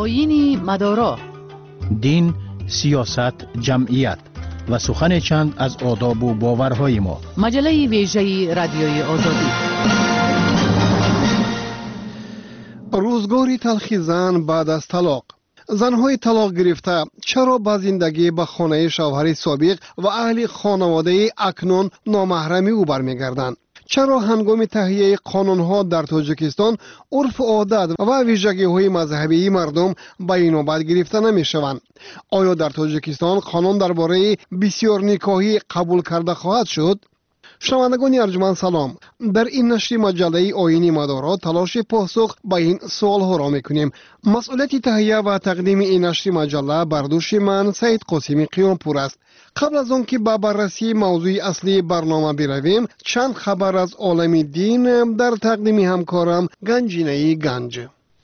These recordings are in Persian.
آیین مدارا. دین، سیاست، جمعیت و سخن چند از آداب و باورهای ما. مجله ویژه رادیوی آزادی. روزگاری تلخی زن بعد از طلاق. زنهای طلاق گرفته چرا با زندگی به خانه شوهر سابق و اهل خانواده اکنون نامحرمی او برمیگردند؟ چرا هنگام تهیه قانونها در تاجیکستان عرف و عادت و ویژگی‌های مذهبی مردم به این نوبت گرفته نمی‌شوند؟ آیا در تاجیکستان قانون درباره بسیار نکاحی قبول کرده خواهد شد؟ شنوندگان ارجمند سلام. در این نشر مجله آیین مدارا تلاش پاسخ به این سوال‌ها را می‌کنیم. مسئولیت تهیه و تقدیم این نشر مجله بر دوش من سید قاسمی قیامپور است. قبل از آن که به بررسی موضوع اصلی برنامه برویم، چند خبر از عالم دین در تقدیم همکارم گنجینه گنج.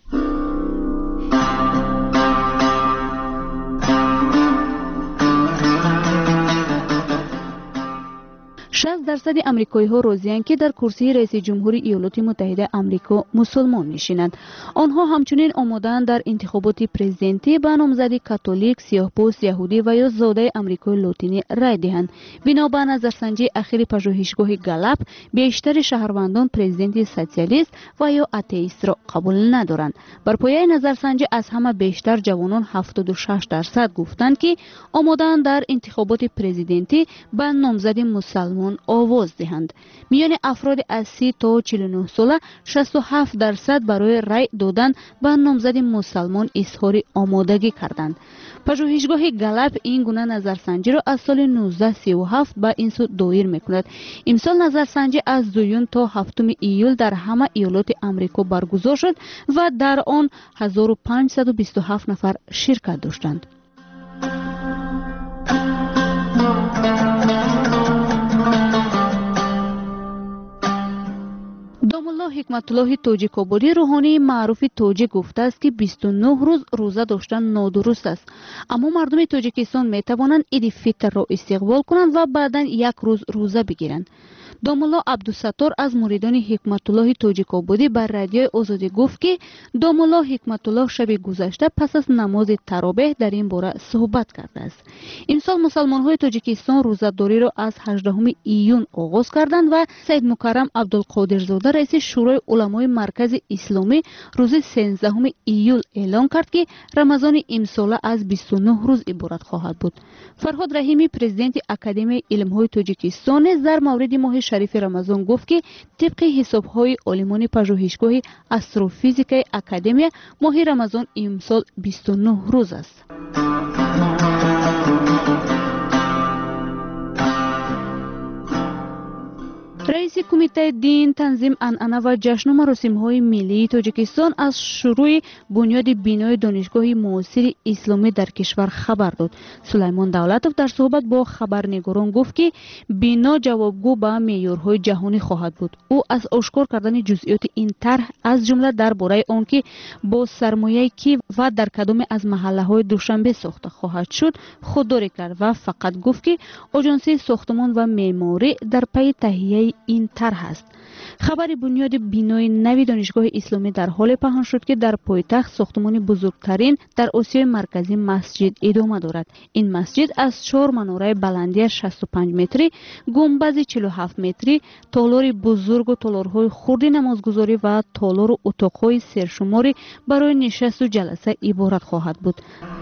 60% آمریکایی‌ها راضی‌اند که در کرسی رئیس جمهوری ایالات متحده آمریکا مسلمان نشینند. آنها همچنین آماده‌اند در انتخابات پرزیدنتی به نامزدی کاتولیک، سیاه‌پوست، یهودی و یا زاده آمریکای لاتینی رای دهند. بنا به نظرسنجی اخیر پژوهشگاه گالاپ، بیشتر شهروندان پرزیدنت سوسیالیست و یا آتئیست را قبول ندارند. بر پایه نظرسنجی از همه بیشتر جوانان 76% گفتند که آماده‌اند در انتخابات پرزیدنتی به نامزد مسلمان آواز دهند. میان افراد از 30 تا 49 ساله 67% برای رای دادن به نامزد مسلمان اظهار آمادگی کردند. پژوهشگاه گالاپ این گونه نظرسنجی را از سال 1937 به این سو دایر میکند. امسال نظرسنجی از 2 تا 7 ایول در همه ایالات آمریکا برگزار شد و در آن 1527 نفر شرکت داشتند. دامالله حکمت الله تاجیک‌آبادی روحانی معروف تاجیک گفته است که 29 روز روزه داشتن نادرست است، اما مردم تاجیکستان می توانند عید فطر را استقبال کنند و بعداً 1 روز روزه بگیرند. دامالله عبدالستار از مریدان حکمت الله تاجیک‌آبادی بر رادیوی آزادی گفت که دامالله حکمت الله شب گذشته پس از نماز تراویح در این باره صحبت کرده است. امسال مسلمان‌های تاجیکستان روزه‌داری را از 18 ایون آغاز کردند و سید مکرم عبدالقادرزاده رئیس شورای علمای مرکز اسلامی روز 13 ایول اعلان کرد که رمضان امسال از 29 روز عبارت خواهد بود. فرهاد رحیمی پرزیدنت اکادمی علم‌های تاجیکستان در مورد ماه شریف رمضان گفت که طبق حساب‌های عالمان پژوهشگاه استروفیزیک اکادمی ماه رمضان امسال 29 روز است. رئیس کمیته دین، تنظیم عنعنه و جشن و مراسم‌های ملی تاجیکستان از شروع بنیاد بینای دانشگاه معاصر اسلامی در کشور خبر داد. سلیمان دولتوف در صحبت با خبرنگاران گفت که بنا جوابگو به معیارهای جهانی خواهد بود. او از آشکار کردن جزئیات این طرح از جمله درباره آنکه با سرمایه‌ای که و در کدام از محله‌های دوشنبه ساخته خواهد شد خودداری کرد و فقط گفت که آژانس ساختمان و معماری در پی تهیه این طرح است. خبر بنیاد بینای نوی دانشگاه اسلامی در حال پنهان شد که در پایتخت ساختمان بزرگترین در آسیای مرکزی مسجد ادامه دارد. این مسجد از 4 مناره بلندی 65 متری، گنبد 47 متری، تالار بزرگ و تالارهای خرد نمازگزاری و تالار و اتاقهای سرشماری برای نشست و جلسه عبارت خواهد بود.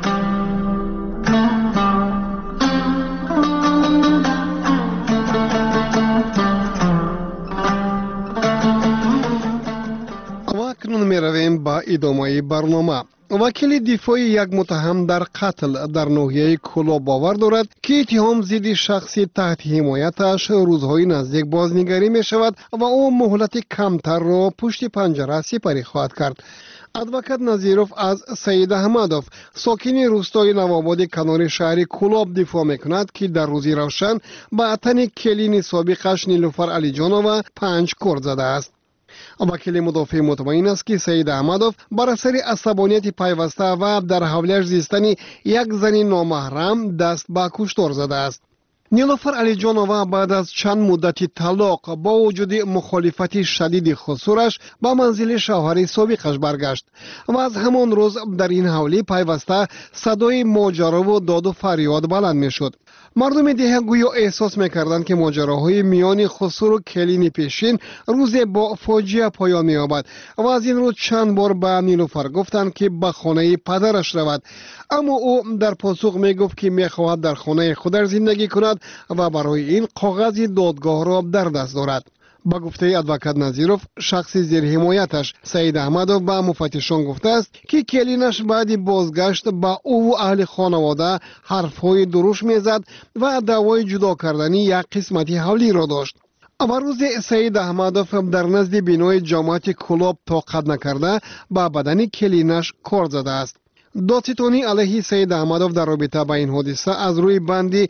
اکنون می رویم با ادامه برنامه. وکیل دفاع یک متهم در قتل در ناحیه کلا باور دارد که اتهام ضد شخصی تحت حمایتش روزهای نزدیک بازنگری می شود و او مهلت کمتر را پشت پنجره سپری خواهد کرد. ادوکات نظیروف از سید احمدوف ساکن روستای نوآباد کنار شهر کلاب دفاع میکند که در روزی روشن به تن کلین سابقش نیلوفر علیجانова 5 کرد زده است. وکیل مدافع مطمئن است که سید احمدوف بر اثر عصبانیت پیوسته و در حوالش زیستن یک زن نامحرم دست به کشتار زده است. نیلوفر علیجانова بعد از چند مدتی طلاق با وجود مخالفت شدید خسورش به منزل شوهر سابقش برگشت و از همان روز در این حوالی پیوسته صدای ماجرا و داد و فریاد بلند میشد. مردم دیگه گویا احساس میکردند که ماجراهای میان خسرو و کلین پیشین روز با فاجعه پایان می‌یابد و از این رو چند بار به نیلوفر گفتند که به خانه پدرش رود، اما او در پاسخ میگفت که میخواهد در خانه خودش زندگی کند و برای این کاغذ دادگاه را در دست دارد. با گفته ادوکات نظیروف، شخصی زیر حمایتش سعید احمدوف به مفتشان گفته است که کلینش بعد بازگشت با او و اهل خانواده حرفهای دروش میزد و دعوای جدا کردنی یک قسمتی حولی را داشت. اما روز سعید احمدوف در نزد بینای جماعت کلاب طاقت نکرده با بدن کلینش کار زده است. دادستانی علیه سعید احمدوف در رابطه با این حادثه از روی بندی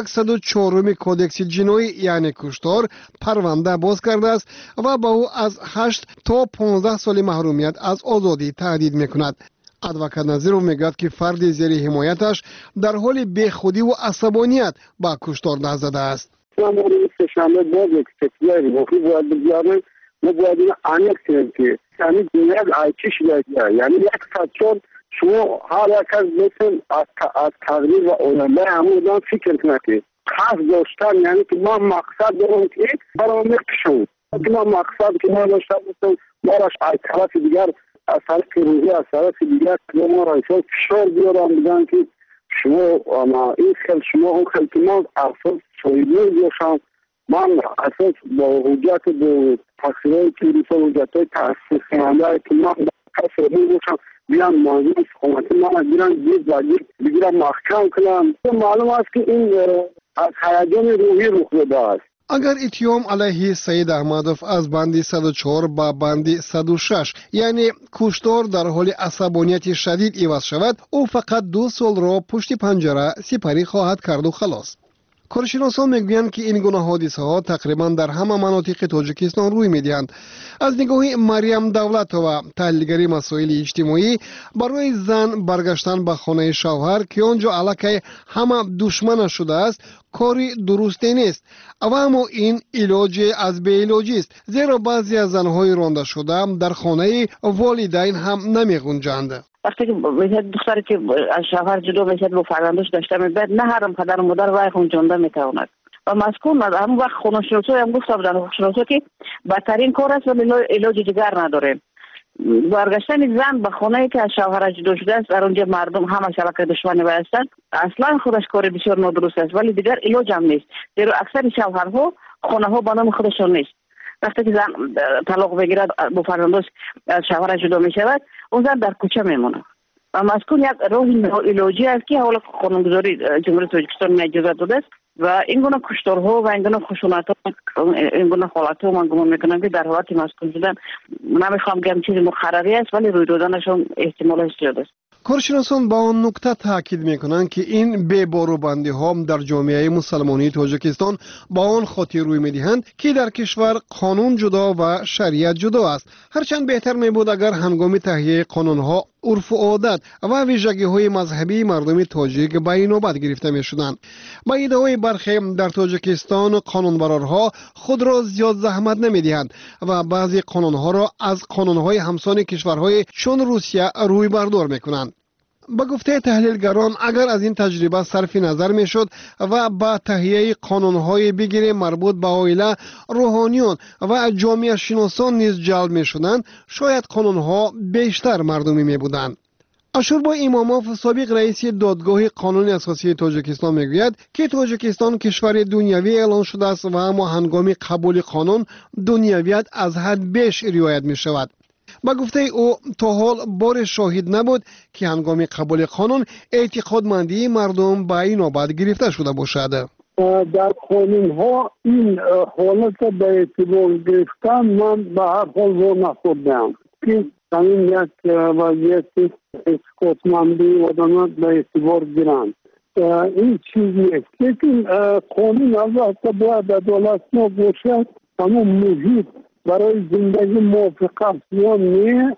104 کودکس جنایی یعنی کشتار پرونده باز کرده است و با او از 8 تا 15 سال محرومیت از آزادی تهدید میکند. ادوکات نظیروف میگوید که فرد زیر حمایتش در حال بیخودی و عصبانیت با کشتار دست زده است. سه‌شنبه باز یک تکلیه روحی باید بگیرن و باید این عمیق کنیم که یعنی دنیا آیچی شده، یعنی یک ساعت شما هر یک از مثل از تغییر و اولنده همون فکر کنید که خاص داشتن، یعنی که ما مقصد دارم که برای میکشم که ما مقصد که ما داشتن مثل ما را از طرف دیگر از طرف پیروزی از طرف دیگر ما را فشار بیارم بگن که شما این خیلی شما اون خیلی که ما اساس شایدی باشم، من اساس با حجت با تقصیرهای پیروزی و حجت های تحصیل کننده که من کسی رو باشم بیان موضوع حکومتی من بیان بگیرم محکم کنم. معلوم است که این از هیجان روحی رخ داده است. اگر اتهام علیه سعید احمدوف از بند 104 به بند 106 یعنی کشتار در حال عصبانیت شدید عوض شود، او فقط 2 سال را پشت پنجره سپری خواهد کرد و خلاص. کارشناسان میگویند که این گونه حادثه ها تقریبا در همه مناطق تاجیکستان روی میدهند. از نگاه مریم دولتова، تحلیلگری مسائل اجتماعی، برای زن برگشتن به خانه شوهر که آنجا الکی همه دشمن شده است کاری درستی نیست و اما این علاج از بی علاجی است، زیرا بعضی از زنهای رانده شده در خانه والدین هم نمی‌گنجند. وقتی که میشه دختری که از شوهر جدا میشه با فرزندش داشته میباید نه هر پدر و مادر وای خونجانده میتواند و مسکون هم وقت خونشناسی هم گفتم در خونشناسی که بدترین کار است ولی علاج دیگر نداره. برگشتن زن به خانه‌ای که از شوهر جدا شده است، در اونجا مردم همه شبکه دشمنی هستند، اصلا خودش کار بسیار نادرست است ولی دیگر علاج هم نیست، زیرا اکثر شوهرها خانه ها به نام خودشان نیست. وقتی که زن طلاق بگیرد با فرزندش از شوهر جدا می شود، اون زن در کوچه میمونه و مسکون یک راه علاجی است که حالا قانونگذاری جمهوری تاجیکستان اجازه داده است و این گونه کشتارها و این گونه خشونت‌ها این گونه حالت‌ها من گمان میکنم که در حالت مسکون شدن نمیخوام بگم چیز مقرری است ولی روی دادنشون احتمالش زیاد است. کارشناسان با آن نکته تاکید میکنند که این بی‌باروبندی ها در جامعه مسلمانی تاجیکستان با آن خاطر روی میدهند که در کشور قانون جدا و شریعت جدا است. هرچند بهتر میبود اگر هنگام تهیه قانون ها عرف و عادت و ویژگی های مذهبی مردم تاجیک به این نوبت گرفته میشدند. با ایده‌های برخی در تاجیکستان قانونبرارها خود را زیاد زحمت نمیدهند و بعضی قانون ها را از قانون های همسان کشورهای چون روسیه روی بردار میکنند. با گفته تحلیلگران اگر از این تجربه صرف نظر میشد و با تهیه قانونهای بگیری مربوط به عائله، روحانیون و جامعه شناسان نیز جلب میشدند، شاید قانونها بیشتر مردمی میبودند. اشوربای اماموف، سابق رئیس دادگاه قانون اساسی تاجیکستان میگوید که تاجیکستان کشور دنیوی اعلان شده است و اما هنگام قبول قانون دنیویت از حد بیش رعایت می شود. با گفته او تا حال بار شاهد نبود که هنگام قبول قانون اعتقادمندی مردم به این نوبت گرفته شده باشد. در قانون ها این حالت به اعتبار گرفتن من به هر حال رو نخوردم که این یک وضعیت اعتقادمندی آدمات به اعتبار گیرند. این چیز نیست، لیکن قانون البته باید عدالتناک باشد، اما محیط برای زندگی موافق است یا نه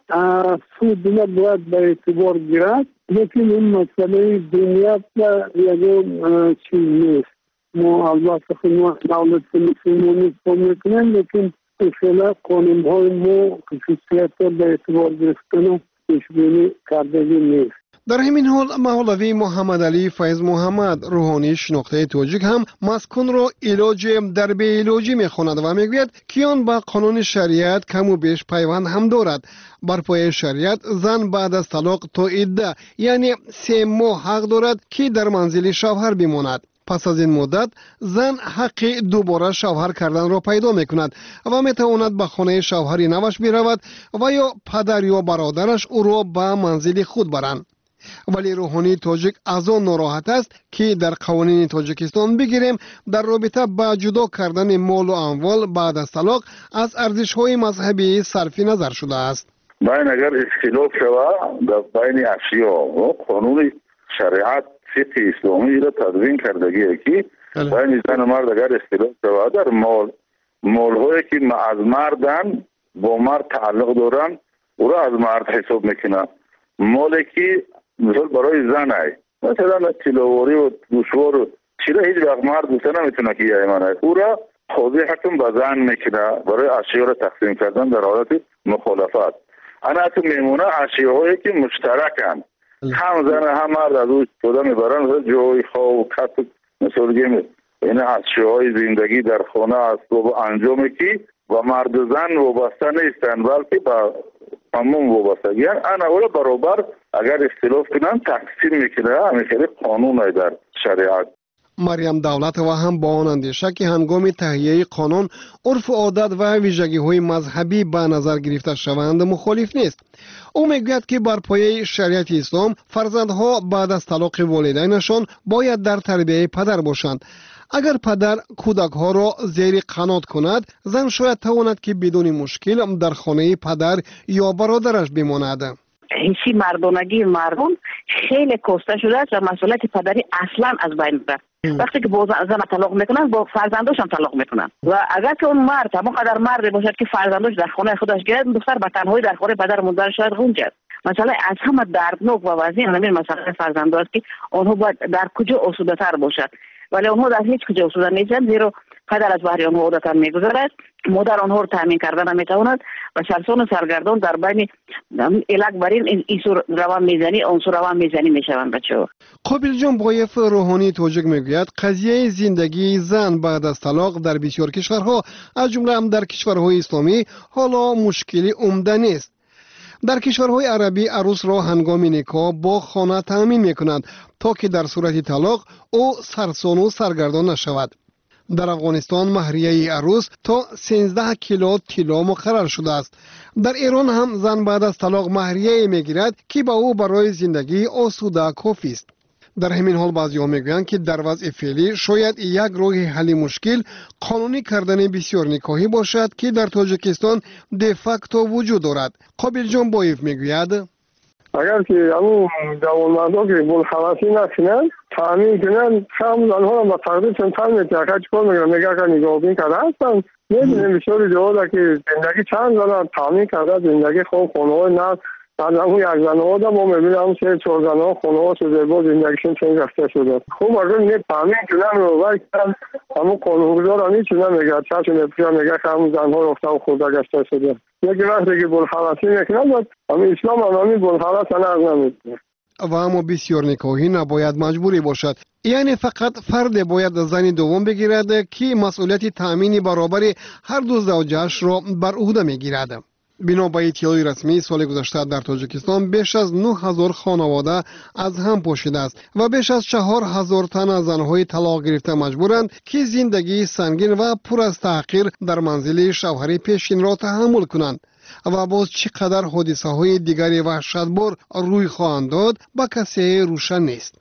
سود نباید به اعتبار گیرد، لیکن این مسئله دنیت یکون چیز نیست. ما البته خود دولت مسلمانی کمک میکنیم، لیکن اصلا قانون‌های ما خصوصیت به اعتبار گرفتن پیشبینی کردگی نیست. در همین حال مولوی محمد علی فیض محمد روحانی شناخته توجیک هم مسکن را علاج در بی علاجی میخواند و میگوید که آن با قانون شریعت کم و بیش پیوند هم دارد. بر پایه شریعت زن بعد از طلاق تا عده یعنی 3 ماه حق دارد که در منزل شوهر بماند. پس از این مدت زن حق دوباره شوهر کردن را پیدا میکند و میتواند به خانه شوهر نوش برود و یا پدر یا برادرش او را به منزل خود برند. ولی روحانی تاجیک از آن ناراحت است که در قوانین تاجیکستان بگیریم در رابطه با جدا کردن مال و اموال بعد از طلاق از ارزش‌های مذهبی صرف نظر شده است. باید اگر اختلاف شود در بین اشیا و قانون شریعت فقه اسلامی را تدوین کردگی که بین زن و مرد اگر اختلاف شود در مال‌هایی که از مردن با مرد تعلق دارن او را از مرد حساب میکنه. مالی که مثلا برای زن ای مثلا تلاواری و گوشوار چیره هیچ وقت مرد دوسته نمیتونه که یایمانه او را قاضی حکم به زن میکنه برای اشیا را تقسیم کردن در حالت مخالفت. انا تو میمونه اشیاهایی که مشترکن هم زن هم مرد از او استفاده میبرن مثلا جای خواب و کت مثلا گیم این اشیاهای زندگی در خانه است و انجامی که و مرد و زن وابسته نیستن بلکه با عموم وابسته. یعنی انا اولا برابر اگر اختلاف کنن تقسیم میکنه. همیشه قانون در شریعت. مریم دولت و هم با آن اندیشه که هنگام تهیه قانون عرف و عادت و ویژگی های مذهبی به نظر گرفته شوند مخالف نیست. او میگوید که بر پایه شریعت اسلام فرزندها بعد از طلاق والدینشان باید در تربیه پدر باشند. اگر پدر کودک ها را زیر قنات کند زن شاید تواند که بدون مشکل در خانه پدر یا برادرش بماند. حسی مردانگی مردم خیلی کاسته شده است و مسئولیت پدری اصلا از بین رفت. وقتی که با زن طلاق میکنن با فرزنداش هم طلاق میکنن و اگر که اون مرد همونقدر مرد باشد که فرزنداش در خانه خودش گرد دختر به تنهایی در خانه پدر مادر شاید غنجد. مثلا از همه دردناک و وضعی همین مسئله فرزند است که آنها باید در کجا آسوده تر باشد ولی آنها در هیچ کجا آسوده نیستند زیرا پدر از بحری آنها عادتا میگذرد مادر آنها رو تامین کردن نمیتواند و سرسان و سرگردان در بین الک برین ایسور روان میزنی عنصر روان میزنی میشوند بچه‌ها. قابل جان بایف روحانی توجیک میگوید قضیه زندگی زن بعد از طلاق در بسیار کشورها از جمله هم در کشورهای اسلامی حالا مشکلی عمده نیست. در کشورهای عربی عروس را هنگام نکاح با خانه تامین میکنند تا که در صورت طلاق او سرسان و سرگردان نشود. در افغانستان مهریه عروس تا 13 کیلو طلا مقرر شده است. در ایران هم زن بعد از طلاق مهریه میگیرد که با او برای زندگی آسوده کافی است. در همین حال بعضی‌ها میگویند که در وضع فعلی شاید یک راه حل مشکل قانونی کردن بسیار نکاحی باشد که در تاجیکستان de facto وجود دارد. قابل جان بایف میگوید اگر که همون جوانمردها که بلخواسی نکنن تامین کنن هم زنها را با تقدیر چند میتونه چکار میگن میگه که نگاهبین کرده هستن میبینیم بسیاری جواده که زندگی چند زنها تامین کرده زندگی خوب خانه‌های نه از همون یک زنها دا ما میبینم 3-4 زنها خانه‌ها شده با زندگیشون چنین رفته شده. خوب اگر نه تامین کنن رو باید همون قانونگذار هم هیچی نمیگه چشم نپیشن میگه که همون زنها رفتن خورده گشته شده. یکی وقتی که بلخواسی میکنن همین اسلام هم همین بلخواست نرز نمیکنه و اما بسیار نکاحی نباید مجبوری باشد. یعنی فقط فرد باید زن دوم بگیرد که مسئولیت تامین برابر هر دو زوجش را بر عهده میگیرد. بنا به اطلاع رسمی سال گذشته در تاجیکستان بیش از 9000 خانواده از هم پاشیده است و بیش از 4000 تن از زنهای طلاق گرفته مجبورند که زندگی سنگین و پر از تحقیر در منزل شوهر پیشین را تحمل کنند و باز چقدر حادثه های دیگری وحشتبار روی خواهند داد با کسی روشن نیست.